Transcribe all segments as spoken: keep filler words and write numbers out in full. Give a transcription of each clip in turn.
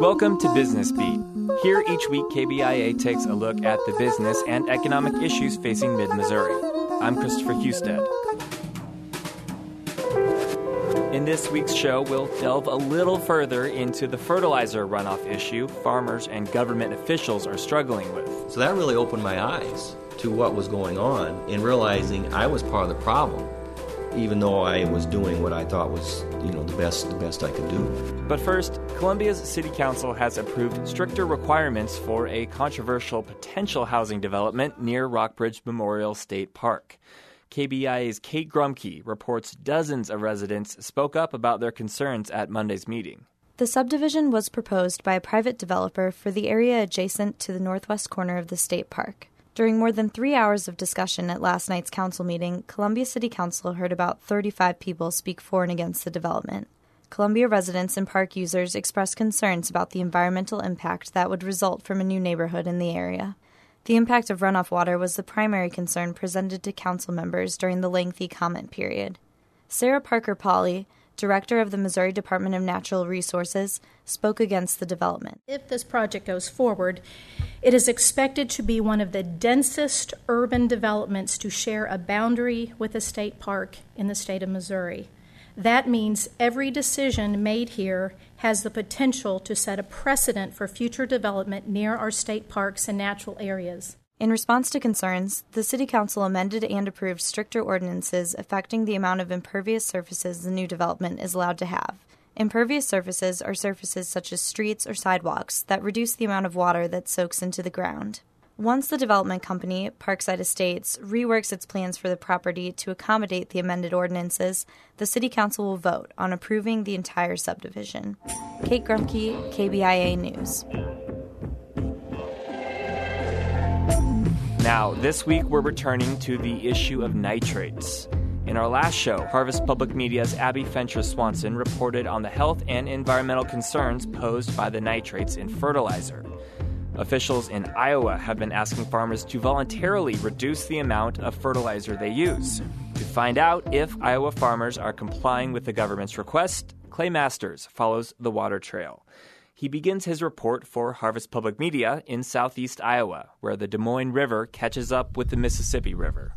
Welcome to Business Beat. Here each week, K B I A takes a look at the business and economic issues facing mid-Missouri. I'm Christopher Husted. In this week's show, we'll delve a little further into the fertilizer runoff issue farmers and government officials are struggling with. So that really opened my eyes to what was going on and realizing I was part of the problem, even though I was doing what I thought was, you know, the best the best I could do. But first, Columbia's City Council has approved stricter requirements for a controversial potential housing development near Rockbridge Memorial State Park. K B I A's Kate Grumke reports dozens of residents spoke up about their concerns at Monday's meeting. The subdivision was proposed by a private developer for the area adjacent to the northwest corner of the state park. During more than three hours of discussion at last night's council meeting, Columbia City Council heard about thirty-five people speak for and against the development. Columbia residents and park users expressed concerns about the environmental impact that would result from a new neighborhood in the area. The impact of runoff water was the primary concern presented to council members during the lengthy comment period. Sarah Parker Pauley, director of the Missouri Department of Natural Resources, spoke against the development. If this project goes forward, it is expected to be one of the densest urban developments to share a boundary with a state park in the state of Missouri. That means every decision made here has the potential to set a precedent for future development near our state parks and natural areas. In response to concerns, the City Council amended and approved stricter ordinances affecting the amount of impervious surfaces the new development is allowed to have. Impervious surfaces are surfaces such as streets or sidewalks that reduce the amount of water that soaks into the ground. Once the development company, Parkside Estates, reworks its plans for the property to accommodate the amended ordinances, the City Council will vote on approving the entire subdivision. Kate Grumke, K B I A News. Now, this week we're returning to the issue of nitrates. In our last show, Harvest Public Media's Abby Fentress Swanson reported on the health and environmental concerns posed by the nitrates in fertilizer. Officials in Iowa have been asking farmers to voluntarily reduce the amount of fertilizer they use. To find out if Iowa farmers are complying with the government's request, Clay Masters follows the water trail. He begins his report for Harvest Public Media in southeast Iowa, where the Des Moines River catches up with the Mississippi River.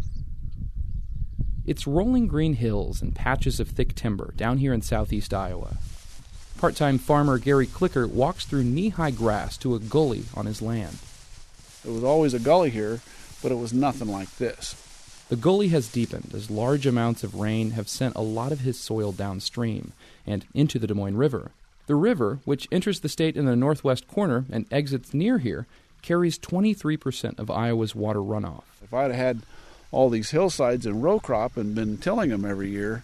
It's rolling green hills and patches of thick timber down here in southeast Iowa. Part-time farmer Gary Clicker walks through knee-high grass to a gully on his land. There was always a gully here, but it was nothing like this. The gully has deepened as large amounts of rain have sent a lot of his soil downstream and into the Des Moines River. The river, which enters the state in the northwest corner and exits near here, carries twenty-three percent of Iowa's water runoff. If I'd have had all these hillsides and row crop and been tilling them every year,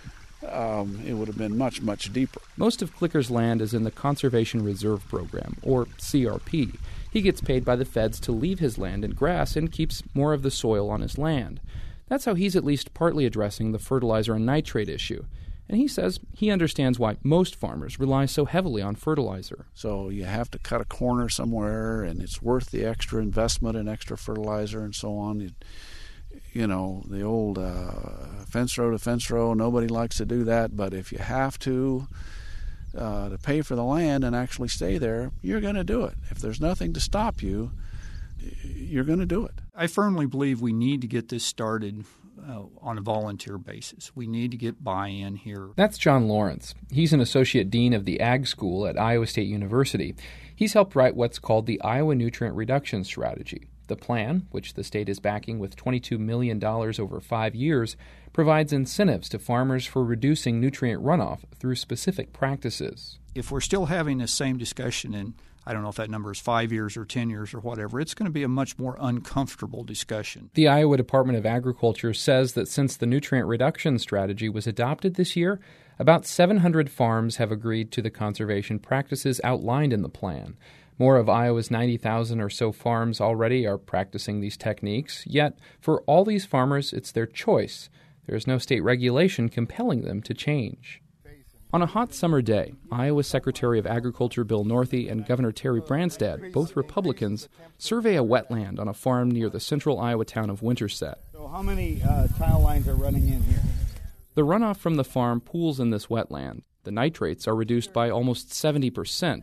um, it would have been much, much deeper. Most of Clicker's land is in the Conservation Reserve Program, or C R P. He gets paid by the feds to leave his land in grass and keeps more of the soil on his land. That's how he's at least partly addressing the fertilizer and nitrate issue. And he says he understands why most farmers rely so heavily on fertilizer. So you have to cut a corner somewhere, and it's worth the extra investment in extra fertilizer and so on. You, you know, the old uh, fence row to fence row, nobody likes to do that, but if you have to, uh, to pay for the land and actually stay there, you're going to do it. If there's nothing to stop you, you're going to do it. I firmly believe we need to get this started Uh, on a volunteer basis. We need to get buy-in here. That's John Lawrence. He's an associate dean of the Ag School at Iowa State University. He's helped write what's called the Iowa Nutrient Reduction Strategy. The plan, which the state is backing with twenty-two million dollars over five years, provides incentives to farmers for reducing nutrient runoff through specific practices. If we're still having the same discussion in, I don't know if that number is five years or ten years or whatever, it's going to be a much more uncomfortable discussion. The Iowa Department of Agriculture says that since the nutrient reduction strategy was adopted this year, about seven hundred farms have agreed to the conservation practices outlined in the plan. More of Iowa's ninety thousand or so farms already are practicing these techniques, yet for all these farmers, it's their choice. There is no state regulation compelling them to change. On a hot summer day, Iowa Secretary of Agriculture Bill Northey and Governor Terry Branstad, both Republicans, survey a wetland on a farm near the central Iowa town of Winterset. So how many uh, tile lines are running in here? The runoff from the farm pools in this wetland. The nitrates are reduced by almost seventy percent.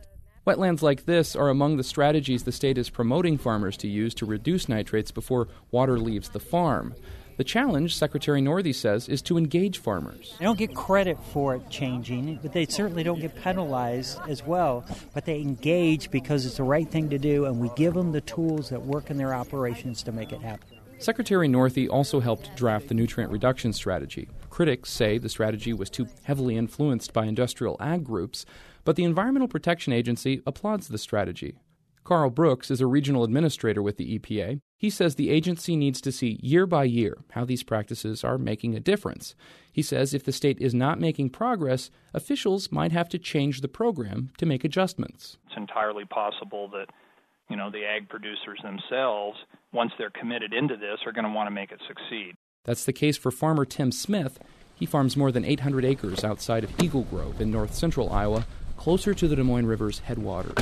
Wetlands like this are among the strategies the state is promoting farmers to use to reduce nitrates before water leaves the farm. The challenge, Secretary Northey says, is to engage farmers. They don't get credit for it changing, but they certainly don't get penalized as well. But they engage because it's the right thing to do, and we give them the tools that work in their operations to make it happen. Secretary Northey also helped draft the nutrient reduction strategy. Critics say the strategy was too heavily influenced by industrial ag groups, but the Environmental Protection Agency applauds the strategy. Carl Brooks is a regional administrator with the E P A. He says the agency needs to see year by year how these practices are making a difference. He says if the state is not making progress, officials might have to change the program to make adjustments. It's entirely possible that, you know, the ag producers themselves, once they're committed into this, are going to want to make it succeed. That's the case for farmer Tim Smith. He farms more than eight hundred acres outside of Eagle Grove in north central Iowa, closer to the Des Moines River's headwaters.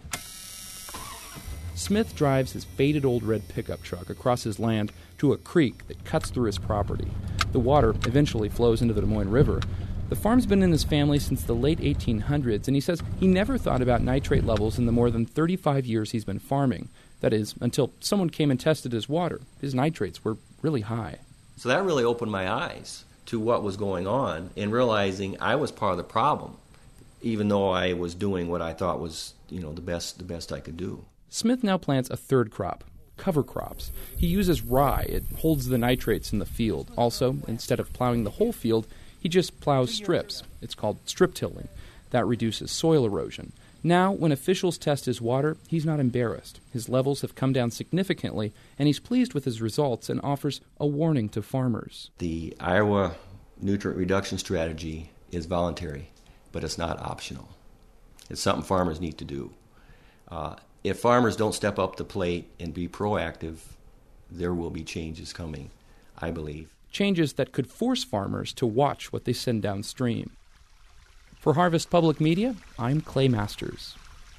Smith drives his faded old red pickup truck across his land to a creek that cuts through his property. The water eventually flows into the Des Moines River. The farm's been in his family since the late eighteen hundreds, and he says he never thought about nitrate levels in the more than thirty-five years he's been farming. That is, until someone came and tested his water. His nitrates were really high. So that really opened my eyes to what was going on and realizing I was part of the problem, even though I was doing what I thought was, you know, the best the best I could do. Smith now plants a third crop, cover crops. He uses rye. It holds the nitrates in the field. Also, instead of plowing the whole field, he just plows strips. It's called strip tilling. That reduces soil erosion. Now, when officials test his water, he's not embarrassed. His levels have come down significantly, and he's pleased with his results and offers a warning to farmers. The Iowa nutrient reduction strategy is voluntary, but it's not optional. It's something farmers need to do. Uh, if farmers don't step up to the plate and be proactive, there will be changes coming, I believe. Changes that could force farmers to watch what they send downstream. For Harvest Public Media, I'm Clay Masters.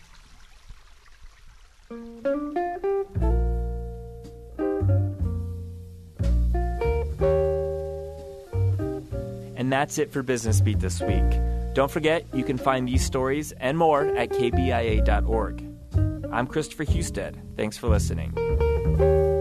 And that's it for Business Beat this week. Don't forget, you can find these stories and more at K B I A dot org. I'm Christopher Husted. Thanks for listening.